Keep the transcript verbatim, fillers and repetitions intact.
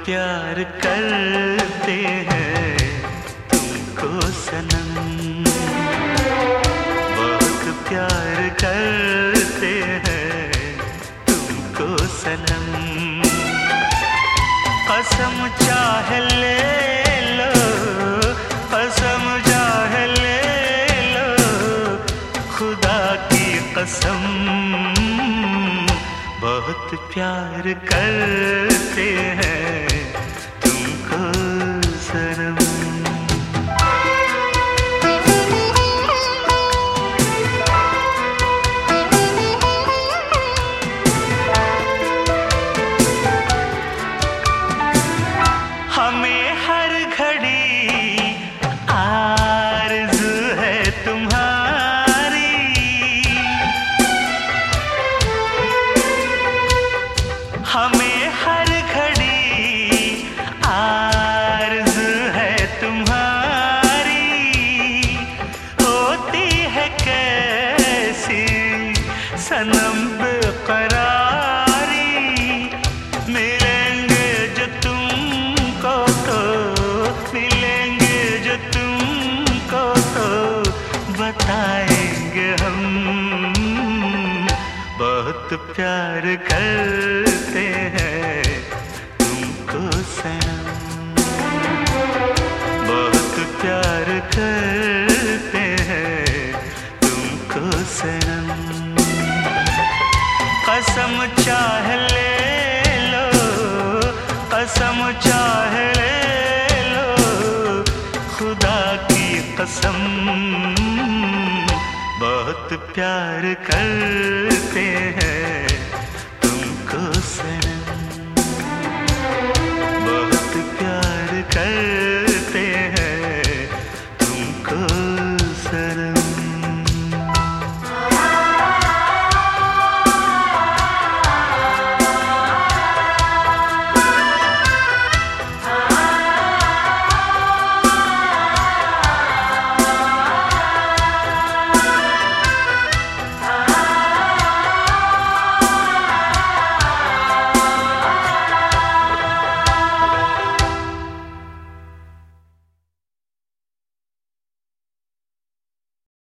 प्यार करते हैं तुमको सनम, बहुत प्यार करते हैं तुमको सनम। कसम चाहे ले लो, कसम चाहे ले लो, खुदा की कसम, बहुत प्यार करते हैं तुमको सनम। हमें हर घड़ी आरज़ू है तुम्हारी, हमें हर घड़ी आरज़ू है तुम्हारी। होती है कैसी सनम बेकरारी, मिलेंगे जो तुमको तो, मिलेंगे जो तुमको तो बताएंगे हम, बहुत प्यार करते हैं तुमको सनम, बहुत प्यार करते हैं तुमको सनम। कसम चाहे ले लो, कसम चाहे ले लो, खुदा की कसम, बहुत प्यार करते हैं